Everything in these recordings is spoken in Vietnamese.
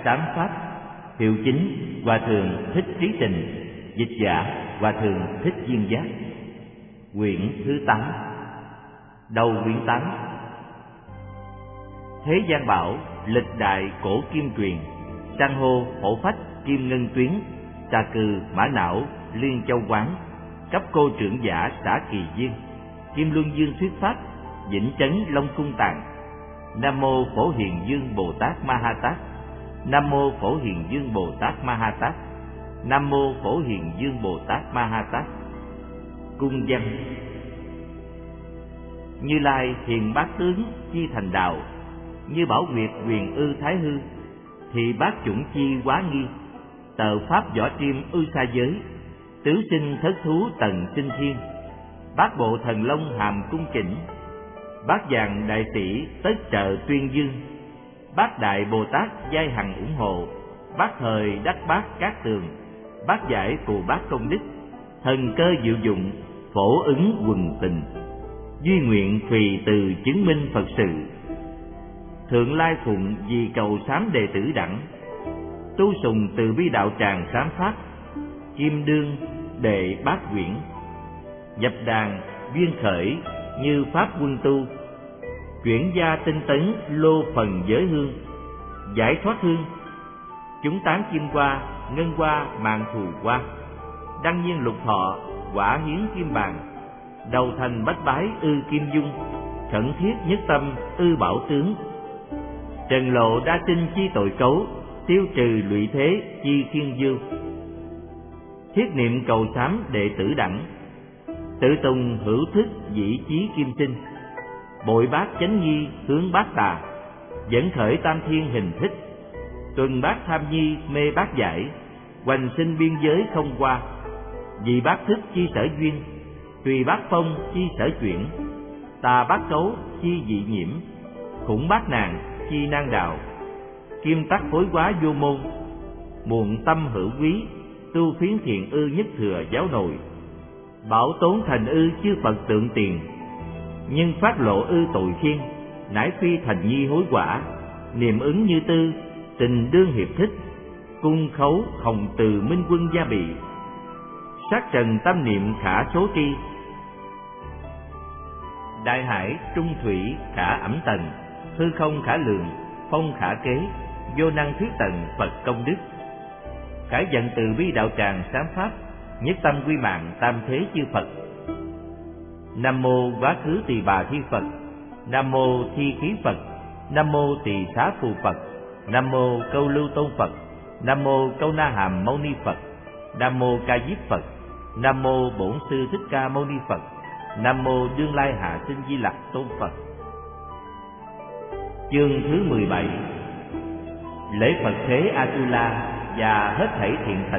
Sám Pháp. Hiệu chính Hòa thượng Thích Trí Tình. Dịch giả Hòa thượng Thích Duyên Giác. Quyển thứ 8. Đầu quyển 8. Thế gian bảo, lịch đại cổ kim truyền, san hô hổ phách kim ngân tuyến, xà cừ mã não liên châu quán, cấp cô trưởng giả xã Kỳ Viên, kim luân dương thuyết pháp, vĩnh chấn long cung tàng. Nam mô Phổ Hiền Dương Bồ Tát Ma Ha Tát. Nam mô Phổ Hiền Dương Bồ Tát Ma Ha Tát. Nam mô Phổ Hiền Dương Bồ Tát Ma Ha Tát. Cung văn. Như Lai hiền bát tướng chi thành đạo, như Bảo Nguyệt quyền ư thái hư, thì bát chủng chi quá nghi. Tờ pháp võ triêm ư sa giới, tứ sinh thất thú tần sinh thiên. Bát bộ thần long hàm cung chỉnh, bát vàng đại sĩ tất trợ tuyên dương. Bát đại Bồ Tát giai hằng ủng hộ, bát thời đắc bát cát tường, bát giải phù bát công đức, thần cơ diệu dụng phổ ứng quần tình. Duy nguyện tùy từ chứng minh Phật sự, Thượng Lai Phụng vì cầu sám đệ tử đẳng. Tu sùng từ bi đạo tràng sám pháp, kim đương đệ bát quyển. Nhập đàn duyên khởi như pháp quân tu, chuyển gia tinh tấn lô phần giới hương. Giải thoát hương chúng tán kim hoa, ngân hoa màng thù hoa. Đăng nhiên lục thọ quả hiến kim bàn, đầu thành bách bái ư kim dung. Khẩn thiết nhất tâm ư bảo tướng, trần lộ đa tinh chi tội cấu, tiêu trừ lụy thế chi thiên dương. Thiết niệm cầu sám đệ tử đẳng, tự tùng hữu thức dĩ chí kim sinh. Bội bát chánh nhi hướng bát tà, dẫn khởi tam thiên hình thích. Tuần bát tham nhi mê bát giải, hoành sinh biên giới không qua. Vì bát thức chi sở duyên, tùy bát phong chi sở chuyển. Tà bát cấu chi dị nhiễm, khủng bát nàng chi nan đạo. Kim tắc phối quá vô môn, muộn tâm hữu quý. Tu phiến thiện ư nhất thừa giáo nội, bảo tốn thành ư chư Phật tượng tiền. Nhưng phát lộ ư tội khiên, nãi phi thành nhi hối quả. Niệm ứng như tư, tình đương hiệp thích, cung khấu hồng từ minh quân gia bị. Sát trần tâm niệm khả số tri, đại hải trung thủy khả ẩm tần. Hư không khả lường, phong khả kế, vô năng thuyết tận Phật công đức. Khả dần từ bi đạo tràng sám pháp, nhất tâm quy mạng tam thế chư Phật. Nam mô Quá khứ Tỳ Bà Thi Phật. Nam mô Thi Khí Phật. Nam mô Tỳ Xá Phù Phật. Nam mô Câu Lưu Tôn Phật. Nam mô Câu Na Hàm Mâu Ni Phật. Nam mô Ca Diếp Phật. Nam mô Bổn Sư Thích Ca Mâu Ni Phật. Nam mô Đương Lai Hạ Sinh Di Lặc Tôn Phật. Chương thứ 17. Lễ Phật thế Atula và hết thảy thiện thần.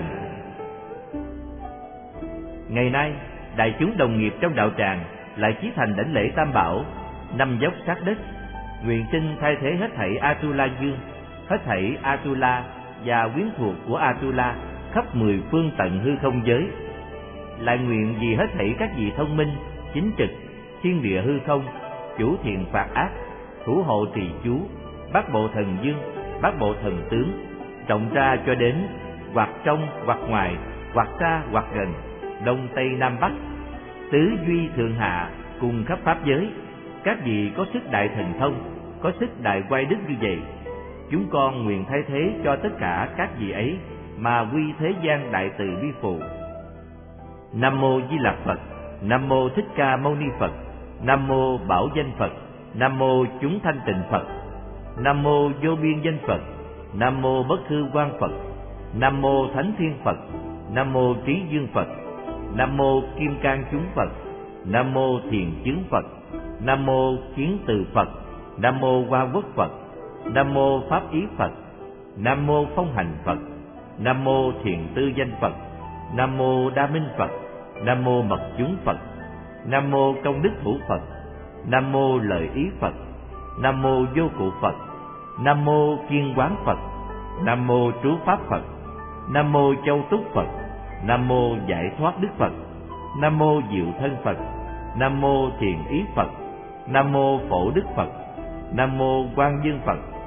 Ngày nay, đại chúng đồng nghiệp trong đạo tràng lại chí thành đảnh lễ Tam Bảo, năm dốc sát đất, nguyện xin thay thế hết thảy Atula dương, hết thảy Atula và quyến thuộc của Atula khắp 10 phương tận hư không giới. Lại nguyện vì hết thảy các vị thông minh, chính trực, thiên địa hư không, chủ thiện phạt ác, thủ hộ trì chú, bát bộ thần dương, bát bộ thần tướng, rộng ra cho đến hoặc trong hoặc ngoài, hoặc xa hoặc gần, đông tây nam bắc, tứ duy thượng hạ cùng khắp pháp giới. Các vị có sức đại thần thông, có sức đại quay đức như vậy, chúng con nguyện thay thế cho tất cả các vị ấy mà quy thế gian đại từ bi phụ. Nam mô Di Lặc Phật. Nam mô Thích Ca Mâu Ni Phật. Nam mô Bảo Danh Phật. Nam mô Chúng Thanh Tịnh Phật. Nam mô Vô Biên Danh Phật. Nam mô Bất Hư Quang Phật. Nam mô Thánh Thiên Phật. Nam mô Trí Dương Phật. Nam mô Kim Cang Chúng Phật. Nam mô Thiền Chứng Phật. Nam mô Kiến Từ Phật. Nam mô Hoa Quốc Phật. Nam mô Pháp Ý Phật. Nam mô Phong Hành Phật. Nam mô Thiền Tư Danh Phật. Nam mô Đa Minh Phật. Nam mô Mật Chúng Phật. Nam mô Công Đức Thủ Phật. Nam mô Lợi Ý Phật. Nam mô Vô Cụ Phật. Nam mô Kiên Quán Phật. Nam mô Trú Pháp Phật. Nam mô Châu Túc Phật. Nam mô Giải Thoát Đức Phật. Nam mô Diệu Thân Phật. Nam mô Thiền Ý Phật. Nam mô Phổ Đức Phật. Nam mô Quang Dương Phật.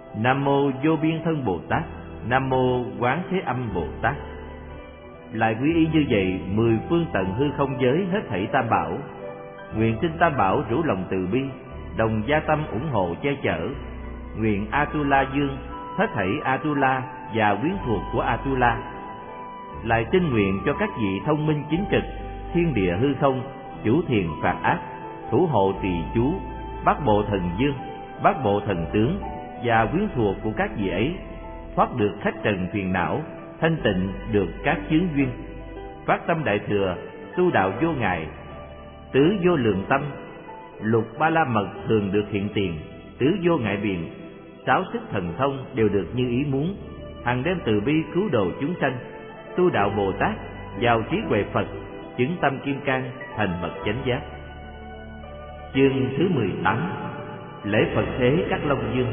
Nam mô Vô Biên Thân Bồ Tát. Nam mô Quán Thế Âm Bồ Tát. Lại quy y như vậy 10 phương tận hư không giới hết thảy tam bảo. Nguyện xin tam bảo rủ lòng từ bi, đồng gia tâm ủng hộ che chở. Nguyện Atula Dương, hết thảy Atula và quyến thuộc của Atula. Lại xin nguyện cho các vị thông minh chính trực, thiên địa hư không, chủ thiền phạt ác, thủ hộ trì chú, bát bộ thần dương, bát bộ thần tướng và quyến thuộc của các vị ấy, thoát được khách trần phiền não, thanh tịnh được các chướng duyên, phát tâm đại thừa, tu đạo vô ngại, tứ vô lượng tâm, lục ba la mật thường được hiện tiền, tứ vô ngại biện, sáu sức thần thông đều được như ý muốn, hằng đem từ bi cứu độ chúng sanh, tu đạo Bồ Tát, vào trí huệ Phật, chứng tâm kim cang, thành bậc chánh giác. Chương thứ 18. Lễ Phật thế các Long Dương.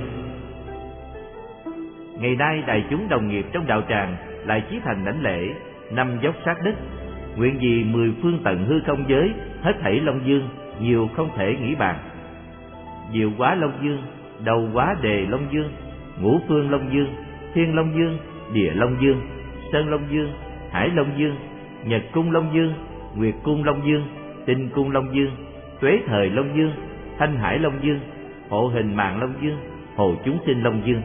Ngày nay đại chúng đồng nghiệp trong đạo tràng lại chí thành đảnh lễ, năm dốc sát đất, nguyện vì 10 phương tận hư không giới hết thảy Long Dương nhiều không thể nghĩ bàn. Diệu Hóa Long Dương, Đầu Hóa Đề Long Dương, Ngũ Phương Long Dương, Thiên Long Dương, Địa Long Dương, Sơn Long Dương, Hải Long Dương, Nhật Cung Long Dương, Nguyệt Cung Long Dương, Tinh Cung Long Dương, Tuế Thời Long Dương, Thanh Hải Long Dương, Hộ Hình Mạng Long Dương, Hộ Chúng Sinh Long Dương.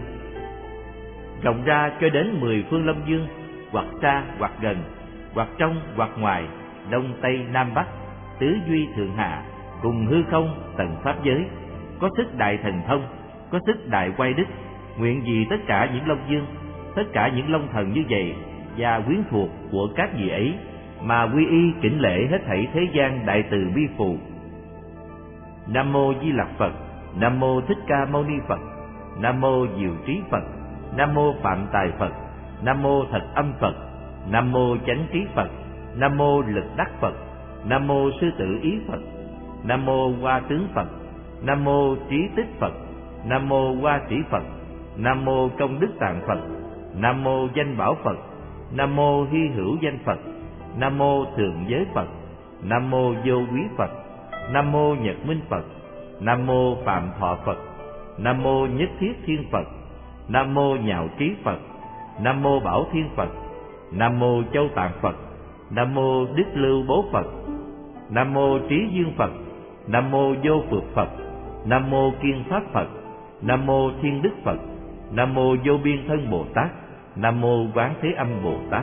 Rộng ra cho đến 10 phương Long Dương, hoặc xa hoặc gần, hoặc trong hoặc ngoài, đông tây nam bắc, tứ duy thượng hạ, cùng hư không tận pháp giới, có sức đại thần thông, có sức đại quay đức. Nguyện vì tất cả những Long Dương, tất cả những Long Thần như vậy và quyến thuộc của các vị ấy mà quy y kính lễ hết thảy thế gian đại từ bi phụ. Nam mô Di Lặc Phật. Nam mô Thích Ca Mâu Ni Phật. Nam mô Diệu Trí Phật. Nam mô Phạm Tài Phật. Nam mô Thật Âm Phật. Nam mô Chánh Trí Phật. Nam mô Lực Đắc Phật. Nam mô Sư Tử Ý Phật. Nam mô Hoa Tướng Phật. Nam mô Trí Tích Phật. Nam mô Hoa Sĩ Phật. Nam mô Công Đức Tạng Phật. Nam mô Danh Bảo Phật. Nam mô Hy Hữu Danh Phật. Nam mô Thượng Giới Phật. Nam mô Vô Quý Phật. Nam mô Nhật Minh Phật. Nam mô Phạm Thọ Phật. Nam mô Nhất Thiết Thiên Phật. Nam mô Nhạo Trí Phật. Nam mô Bảo Thiên Phật. Nam mô Châu Tạng Phật. Nam mô Đức Lưu Bố Phật. Nam mô Trí Dương Phật. Nam mô Vô Phước Phật. Nam mô Kiên Pháp Phật. Nam mô Thiên Đức Phật. Nam mô Vô Biên Thân Bồ Tát. Nam mô Quán Thế Âm Bồ Tát.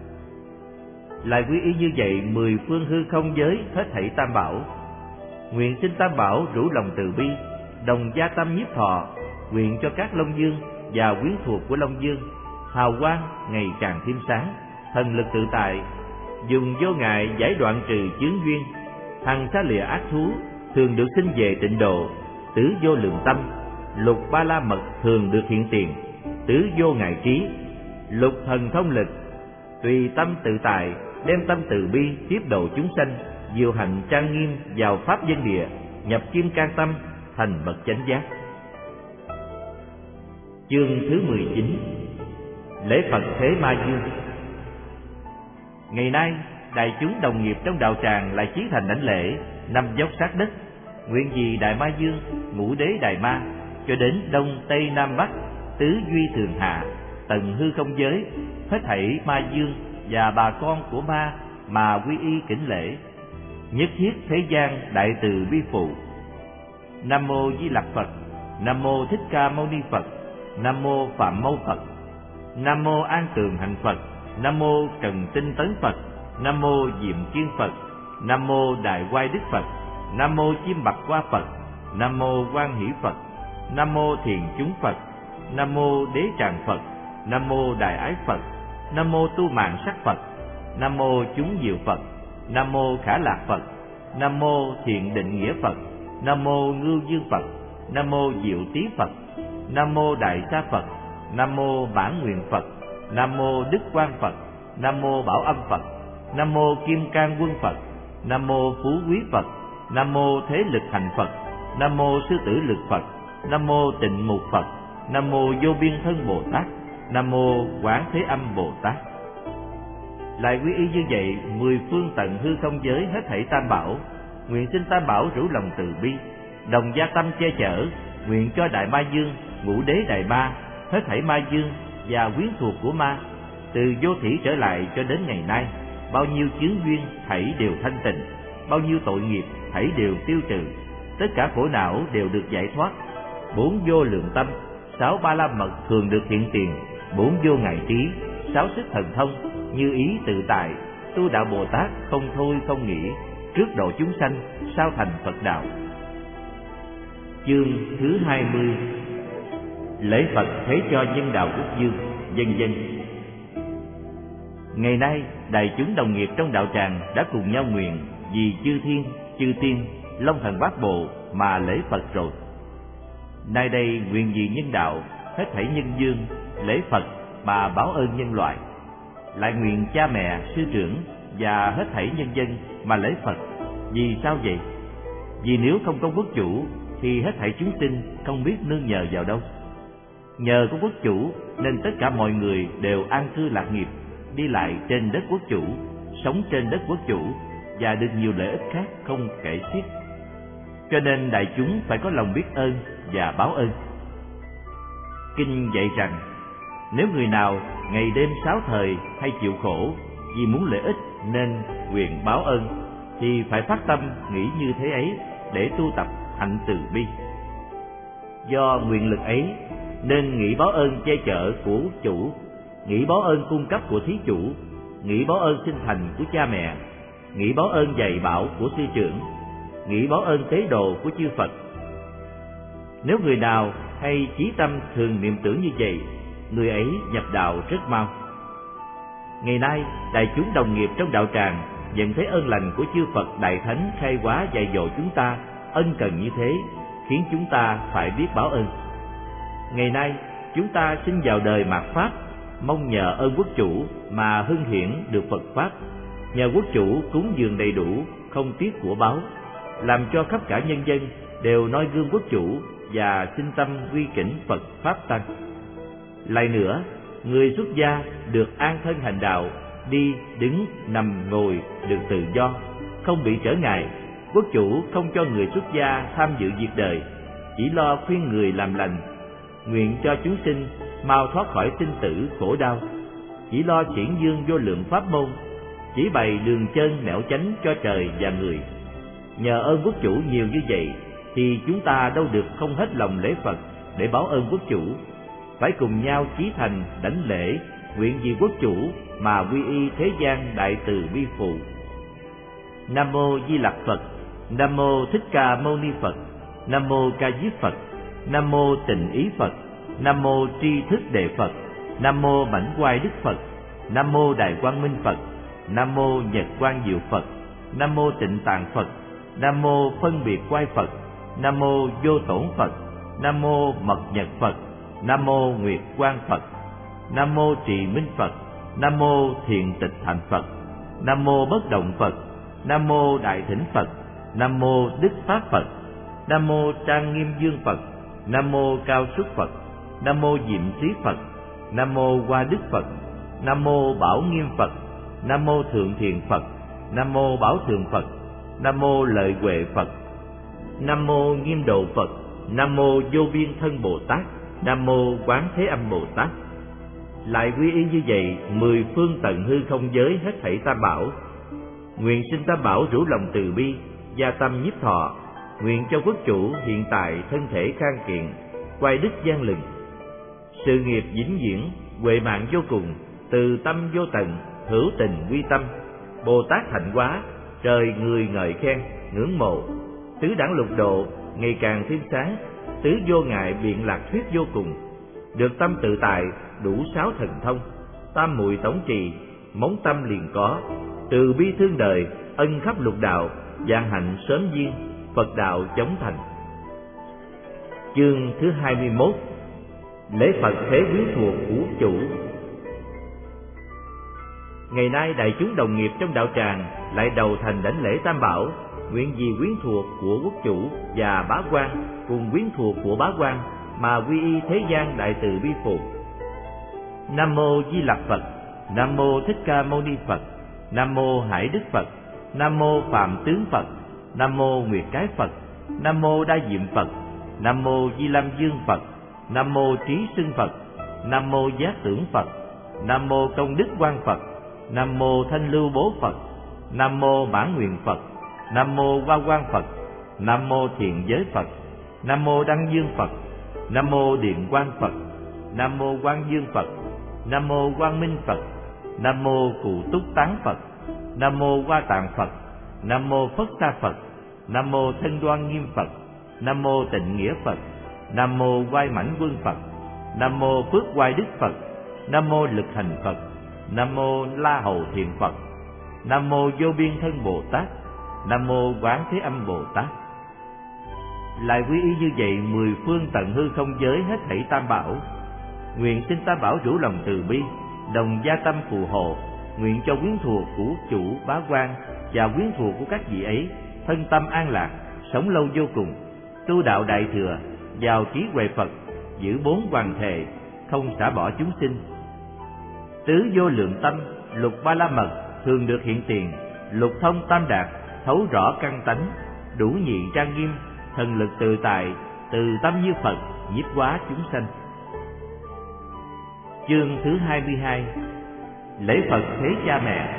Lại quy y như vậy 10 phương hư không giới hết thảy tam bảo. Nguyện xin tam bảo rủ lòng từ bi, đồng gia tâm nhiếp thọ, nguyện cho các Long Dương và quyến thuộc của Long Dương hào quang ngày càng thêm sáng, thần lực tự tại, dùng vô ngại giải đoạn trừ chướng duyên, hằng xa lìa ác thú, thường được sinh về tịnh độ, tứ vô lượng tâm, lục ba la mật thường được hiện tiền, tứ vô ngại trí, lục thần thông lực, tùy tâm tự tại, đem tâm từ bi tiếp độ chúng sanh, diệu hạnh trang nghiêm vào pháp dân địa, nhập kim cang tâm, thành bậc chánh giác. Chương thứ 19. Lễ Phật Thế Ma Dương. Ngày nay đại chúng đồng nghiệp trong đạo tràng lại chí thành đảnh lễ, năm dốc sát đất, nguyện vì Đại Ma Dương, Ngũ Đế Đại Ma, cho đến đông tây nam bắc, tứ duy thường hạ, tận hư không giới, hết thảy ma dương và bà con của ma mà quy y kính lễ, nhất thiết thế gian đại từ bi phụ. Nam mô Di Lặc Phật. Nam mô Thích Ca Mâu Ni Phật. Nam mô Phạm Mâu Phật. Nam mô An Tường Hạnh Phật. Nam mô Trần Tinh Tấn Phật. Nam mô Diệm Kiên Phật. Nam mô Đại Quay Đức Phật. Nam mô Chim Bạc Hoa Phật. Nam mô Quan Hỷ Phật. Nam mô Thiền Chúng Phật. Nam mô Đế Tràng Phật. Nam mô Đại Ái Phật. Nam mô Tu Mạng Sắc Phật. Nam mô Chúng Diệu Phật. Nam mô Khả Lạc Phật. Nam mô Thiện Định Nghĩa Phật. Nam mô Ngưu Dương Phật. Nam mô Diệu Tý Phật. Nam mô Đại Sa Phật. Nam mô Bản Nguyện Phật. Nam mô Đức Quang Phật. Nam mô Bảo Âm Phật. Nam mô Kim Cang Quân Phật. Nam mô Phú Quý Phật. Nam mô Thế Lực Hành Phật. Nam mô Sư Tử Lực Phật. Nam mô Tịnh Mục Phật. Nam mô Vô Biên Thân Bồ Tát. Nam mô Quán Thế Âm Bồ Tát. Lại quy y như vậy 10 phương tận hư không giới hết thảy tam bảo. Nguyện xin tam bảo rủ lòng từ bi, đồng gia tâm che chở, nguyện cho Đại Ma Dương, ngũ đế đại ma, hết thảy ma dương và quyến thuộc của ma, từ vô thủy trở lại cho đến ngày nay, bao nhiêu chướng duyên thảy đều thanh tịnh, bao nhiêu tội nghiệp thảy đều tiêu trừ, tất cả khổ não đều được giải thoát. 4 vô lượng tâm, 6 ba la mật thường được hiện tiền, 4 vô ngại trí, 6 sức thần thông, như ý tự tại, tu đạo Bồ Tát không thôi không nghỉ, trước độ chúng sanh, sau thành Phật đạo. Chương thứ 20: Lễ Phật thế cho nhân đạo quốc dương, vân vân. Ngày nay, đại chúng đồng nghiệp trong đạo tràng đã cùng nhau nguyện vì chư thiên, chư tiên, Long Thần Bát Bộ mà lễ Phật rồi. Nay đây nguyện vì nhân đạo, hết thảy nhân dương, lễ Phật mà báo ơn nhân loại. Lại nguyện cha mẹ, sư trưởng và hết thảy nhân dân mà lễ Phật. Vì sao vậy? Vì nếu không có quốc chủ thì hết thảy chúng sinh không biết nương nhờ vào đâu. Nhờ có quốc chủ nên tất cả mọi người đều an cư lạc nghiệp, đi lại trên đất quốc chủ, sống trên đất quốc chủ và được nhiều lợi ích khác không kể xiết. Cho nên đại chúng phải có lòng biết ơn và báo ơn. Kinh dạy rằng, nếu người nào ngày đêm 6 thời hay chịu khổ vì muốn lợi ích nên nguyện báo ơn, thì phải phát tâm nghĩ như thế ấy để tu tập hạnh từ bi. Do nguyện lực ấy nên nghĩ báo ơn che chở của quốc chủ, nghĩ báo ơn cung cấp của thí chủ, nghĩ báo ơn sinh thành của cha mẹ, nghĩ báo ơn dạy bảo của sư trưởng, nghĩ báo ơn tế độ của chư Phật. Nếu người nào hay chí tâm thường niệm tưởng như vậy, người ấy nhập đạo rất mau. Ngày nay, đại chúng đồng nghiệp trong đạo tràng nhận thấy ơn lành của chư Phật Đại Thánh khai hóa dạy dỗ chúng ta ân cần như thế, khiến chúng ta phải biết báo ơn. Ngày nay, chúng ta sinh vào đời mạt Pháp, mong nhờ ơn quốc chủ mà hưng hiển được Phật Pháp. Nhờ quốc chủ cúng dường đầy đủ, không tiếc của báu, làm cho khắp cả nhân dân đều noi gương quốc chủ và sinh tâm quy kính Phật Pháp Tăng. Lại nữa, người xuất gia được an thân hành đạo, đi, đứng, nằm, ngồi được tự do, không bị trở ngại. Quốc chủ không cho người xuất gia tham dự việc đời, chỉ lo khuyên người làm lành, nguyện cho chúng sinh mau thoát khỏi sinh tử khổ đau, chỉ lo triển dương vô lượng pháp môn, chỉ bày đường chân nẻo chánh cho trời và người. Nhờ ơn quốc chủ nhiều như vậy thì chúng ta đâu được không hết lòng lễ Phật để báo ơn quốc chủ. Phải cùng nhau chí thành đảnh lễ, nguyện vì quốc chủ mà quy y thế gian đại từ bi phụ. Nam mô Di Lặc Phật. Nam mô Thích Ca Mâu Ni Phật. Nam mô Ca Diếp Phật. Nam mô Tịnh Ý Phật. Nam mô Tri Thức Đệ Phật. Nam mô Mãnh Quai Đức Phật. Nam mô Đại Quang Minh Phật. Nam mô Nhật Quang Diệu Phật. Nam mô Tịnh Tạng Phật. Nam mô Phân Biệt Quai Phật. Nam mô Vô Tổn Phật. Nam mô Mật Nhật Phật. Nam mô Nguyệt Quang Phật. Nam mô Trì Minh Phật. Nam mô Thiện Tịch Thành Phật. Nam mô Bất Động Phật. Nam mô Đại Thỉnh Phật. Nam mô Đức Pháp Phật. Nam mô Trang Nghiêm Dương Phật. Nam mô Cao Xuất Phật. Nam mô Diệm Trí Phật. Nam mô Hoa Đức Phật. Nam mô Bảo Nghiêm Phật. Nam mô Thượng Thiện Phật. Nam mô Bảo Thượng Phật. Nam mô Lợi Huệ Phật. Nam mô Nghiêm Độ Phật. Nam mô Vô Biên Thân Bồ Tát. Nam mô Quán Thế Âm Bồ Tát. Lại quy y như vậy 10 phương tận hư không giới hết thảy tam bảo. Nguyện xin tam bảo rủ lòng từ bi, gia tâm nhiếp thọ. Nguyện cho quốc chủ hiện tại thân thể khang kiện, quay đức gian lừng, sự nghiệp vĩnh viễn, huệ mạng vô cùng, từ tâm vô tận, hữu tình quy tâm. Bồ Tát hạnh hóa, trời người ngợi khen, ngưỡng mộ. Tứ đẳng lục độ ngày càng thêm sáng, tứ vô ngại biện lạc thuyết vô cùng. Được tâm tự tại, đủ 6 thần thông, tam muội tổng trì, móng tâm liền có. Từ bi thương đời, ân khắp lục đạo, vạn hạnh sớm duyên, Phật đạo chóng thành. Chương thứ 21: Lễ Phật thế quyến thuộc của quốc chủ. Ngày nay đại chúng đồng nghiệp trong đạo tràng lại đầu thành đảnh lễ tam bảo, nguyện vì quyến thuộc của quốc chủ và bá quan cùng quyến thuộc của bá quan mà quy y thế gian đại từ bi phụ. Nam mô Di Lặc Phật. Nam mô Thích Ca Mâu Ni Phật. Nam mô Hải Đức Phật. Nam mô Phạm Tướng Phật. Nam mô Nguyệt Cái Phật. Nam mô Đa Diệm Phật. Nam mô Di Lâm Dương Phật. Nam mô trí xưng Phật. Nam mô giác tưởng Phật. Nam mô công đức quang Phật. Nam mô thanh lưu bố Phật. Nam mô mãn nguyện Phật. Nam mô hoa quang Phật. Nam mô thiện giới Phật. Nam mô đăng dương Phật. Nam mô điện quang Phật. Nam mô quang dương Phật. Nam mô quang minh Phật. Nam mô cụ túc tán Phật. Nam mô hoa tạng Phật. Nam mô phất sa Phật. Nam mô thân đoan nghiêm Phật. Nam mô tịnh nghĩa Phật. Nam mô oai mãnh quân Phật. Nam mô phước oai đức Phật. Nam mô lực hành Phật. Nam mô la hầu thiền Phật. Nam mô vô biên thân Bồ Tát. Nam mô quán thế âm Bồ Tát. Lại quy y như vậy 10 phương tận hư không giới hết thảy tam bảo. Nguyện xin tam bảo rủ lòng từ bi, đồng gia tâm phù hộ. Nguyện cho quyến thuộc của chủ bá quan và quyến thuộc của các vị ấy thân tâm an lạc, sống lâu vô cùng, tu đạo đại thừa, vào trí huệ Phật, giữ 4 hoàn thệ, không xả bỏ chúng sinh. Tứ vô lượng tâm, lục ba la mật thường được hiện tiền, lục thông tam đạt thấu rõ căn tánh, đủ nhị trang nghiêm, thần lực tự tại, từ tâm như Phật, nhiếp hóa chúng sanh. Chương thứ 22: Lễ Phật thế cha mẹ.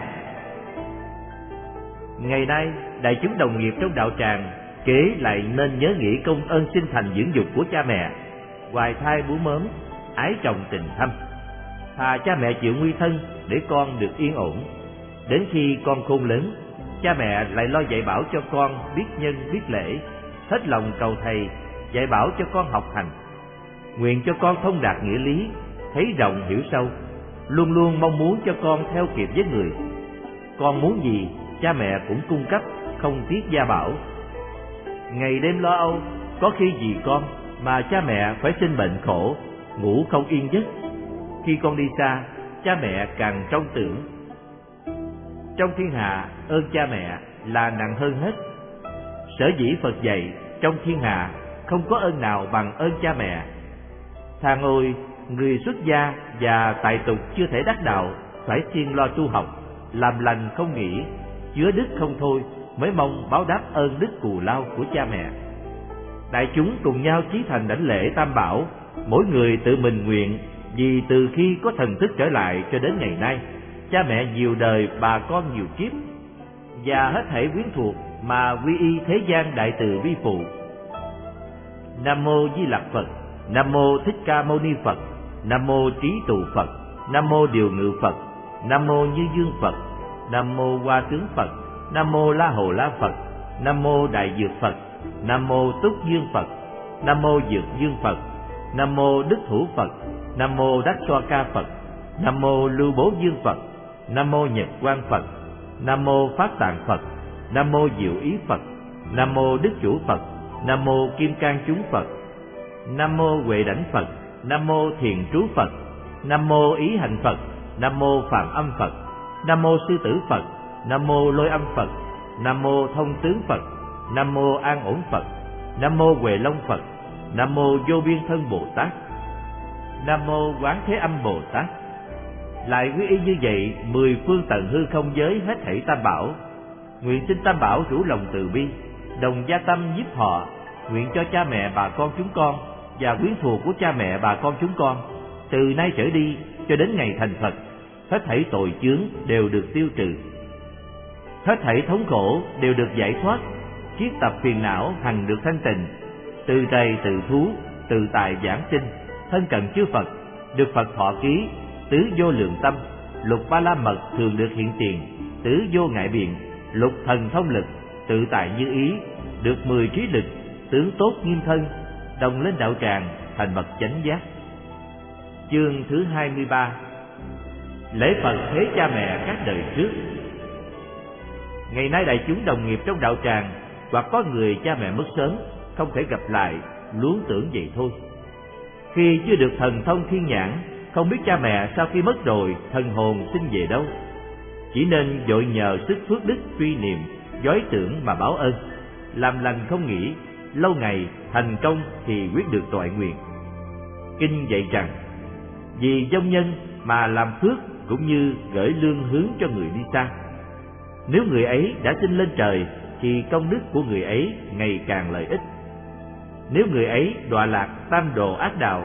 Ngày nay, đại chúng đồng nghiệp trong đạo tràng kế lại nên nhớ nghĩ công ơn sinh thành dưỡng dục của cha mẹ, hoài thai bú mớm, ái trọng tình thâm. Thà cha mẹ chịu nguy thân để con được yên ổn. Đến khi con khôn lớn, cha mẹ lại lo dạy bảo cho con biết nhân biết lễ, hết lòng cầu thầy dạy bảo cho con học hành. Nguyện cho con thông đạt nghĩa lý, thấy rộng hiểu sâu, luôn luôn mong muốn cho con theo kịp với người. Con muốn gì, cha mẹ cũng cung cấp, không tiếc gia bảo. Ngày đêm lo âu, có khi vì con mà cha mẹ phải sinh bệnh khổ, ngủ không yên giấc. Khi con đi xa, cha mẹ càng trông tưởng. Trong thiên hạ, ơn cha mẹ là nặng hơn hết. Sở dĩ Phật dạy, trong thiên hạ không có ơn nào bằng ơn cha mẹ. Thà ngồi, người xuất gia và tại tục chưa thể đắc đạo, phải siêng lo tu học, làm lành không nghỉ, chứa đức không thôi, mới mong báo đáp ơn đức cù lao của cha mẹ. Đại chúng cùng nhau chí thành đảnh lễ tam bảo, mỗi người tự mình nguyện, vì từ khi có thần thức trở lại cho đến ngày nay, cha mẹ nhiều đời, bà con nhiều kiếp, và hết thảy quyến thuộc mà quy y thế gian đại từ vi phụ. Nam mô Di Lặc Phật. Nam mô Thích Ca Mâu Ni Phật. Nam mô Trí Tù Phật. Nam mô Điều Ngự Phật. Nam mô Như Dương Phật. Nam mô Hoa Tướng Phật. Nam mô La Hồ La Phật. Nam mô Đại Dược Phật. Nam mô Túc Dương Phật. Nam mô Dược Dương Phật. Nam mô Đức Thủ Phật. Nam mô Đắc Xoa Ca Phật. Nam mô Lưu Bố Dương Phật. Nam mô Nhật Quang Phật. Nam mô Phát Tạng Phật. Nam mô Diệu Ý Phật. Nam mô Đức Chủ Phật. Nam mô Kim Cang Chúng Phật. Nam mô Huệ Đảnh Phật. Nam mô Thiền Trú Phật. Nam mô Ý Hành Phật. Nam mô Phạm Âm Phật. Nam mô Sư Tử Phật. Nam mô Lôi Âm Phật. Nam mô Thông Tướng Phật. Nam mô An Ổn Phật. Nam mô Huệ Long Phật. Nam mô Vô Biên Thân Bồ Tát. Nam mô Quán Thế Âm Bồ Tát. Lại quy y như vậy 10 phương tận hư không giới hết thảy tam bảo. Nguyện xin tam bảo rủ lòng từ bi, đồng gia tâm giúp họ. Nguyện cho cha mẹ bà con chúng con và quyến thuộc của cha mẹ bà con chúng con, từ nay trở đi cho đến ngày thành Phật, hết thảy tội chướng đều được tiêu trừ, hết thảy thống khổ đều được giải thoát, chiết tập phiền não hằng được thanh tịnh, từ trầy từ thú, từ tài giảng sinh, thân cận chư Phật, được Phật thọ ký, tứ vô lượng tâm, lục ba la mật thường được hiện tiền, tứ vô ngại biện, lục thần thông lực, tự tại như ý, được 10 trí lực, tướng tốt nghiêm thân, đồng lên đạo tràng thành bậc chánh giác. Chương thứ 23: Lễ Phật thế cha mẹ các đời trước. Ngày nay đại chúng đồng nghiệp trong đạo tràng, hoặc có người cha mẹ mất sớm, không thể gặp lại, luống tưởng vậy thôi. Khi chưa được thần thông thiên nhãn, không biết cha mẹ sau khi mất rồi thần hồn sinh về đâu, chỉ nên vội nhờ sức phước đức truy niệm, dối tưởng mà báo ơn, làm lành không nghỉ, lâu ngày thành công thì quyết được toại nguyện. Kinh dạy rằng, vì vong nhân mà làm phước cũng như gửi lương hướng cho người đi xa. Nếu người ấy đã sinh lên trời thì công đức của người ấy ngày càng lợi ích. Nếu người ấy đọa lạc tam đồ ác đạo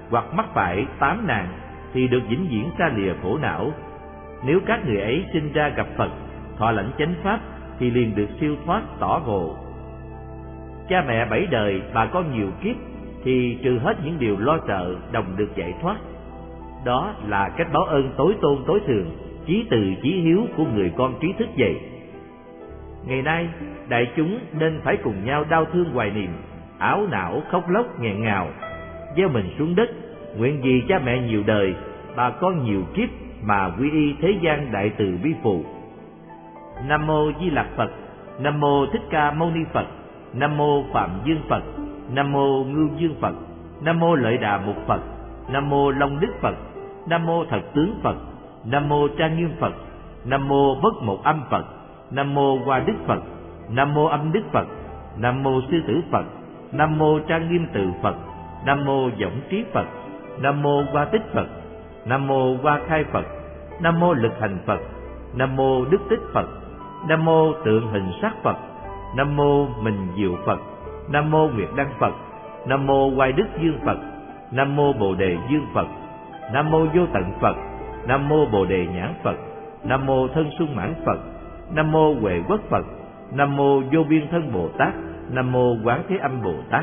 hoặc mắc phải 8 nạn thì được vĩnh viễn xa lìa khổ não. Nếu các người ấy sinh ra gặp Phật, thọ lãnh chánh pháp thì liền được siêu thoát tỏ ngộ. Cha mẹ 7 đời, bà con nhiều kiếp thì trừ hết những điều lo sợ, đồng được giải thoát. Đó là cách báo ơn tối tôn tối thượng, chí từ chí hiếu của người con trí thức vậy. Ngày nay, đại chúng nên phải cùng nhau đau thương hoài niệm, áo não khóc lóc nghẹn ngào, gieo mình xuống đất, nguyện vì cha mẹ nhiều đời, bà con nhiều kiếp mà quy y thế gian đại từ bi phụ. Nam mô Di Lặc Phật. Nam mô Thích Ca Mâu Ni Phật. Nam mô Phạm Dương Phật. Nam mô Ngưu Dương Phật. Nam mô Lợi Đà Mục Phật. Nam mô Long Đức Phật. Nam mô Thật Tướng Phật. Nam mô Trang Nghiêm Phật. Nam mô Bất Một Âm Phật. Nam mô Hoa Đức Phật. Nam mô Âm Đức Phật. Nam mô Sư Tử Phật. Nam mô Trang Nghiêm Từ Phật. Nam mô Võng Trí Phật. Nam mô Hoa Tích Phật. Nam mô Hoa Khai Phật. Nam mô Lực Hành Phật. Nam mô Đức Tích Phật. Nam mô Tượng Hình Sắc Phật. Nam mô Mình Diệu Phật. Nam mô Nguyệt Đăng Phật. Nam mô Hoài Đức Dương Phật. Nam mô Bồ Đề Dương Phật. Nam mô Vô Tận Phật. Nam mô Bồ Đề Nhãn Phật. Nam mô Thân Sung Mãn Phật. Nam mô Huệ Quốc Phật. Nam mô Vô Biên Thân Bồ Tát. Nam mô Quán Thế Âm Bồ Tát.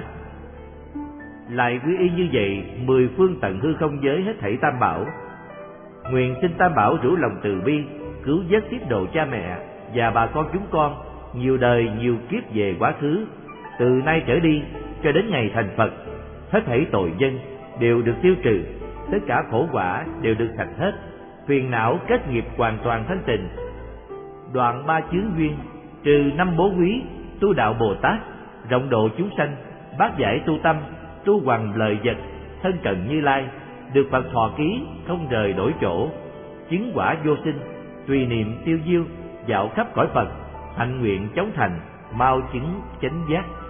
Lại quy y như vậy 10 phương tận hư không giới hết thảy tam bảo. Nguyện xin tam bảo rủ lòng từ bi, cứu vớt tiếp độ cha mẹ và bà con chúng con nhiều đời nhiều kiếp về quá khứ, từ nay trở đi cho đến ngày thành Phật. Hết thảy tội nhân đều được tiêu trừ, tất cả khổ quả đều được sạch hết, phiền não kết nghiệp hoàn toàn thanh tịnh. Đoạn 3 chướng duyên, trừ 5 bố quý, tu đạo Bồ Tát, rộng độ chúng sanh, bát giải tu tâm, tu hoằng lời vật, thân cận Như Lai, được Phật thọ ký, không rời đổi chỗ, chứng quả vô sinh, tùy niệm tiêu diêu, dạo khắp cõi Phật, hạnh nguyện chóng thành, mau chứng chánh giác.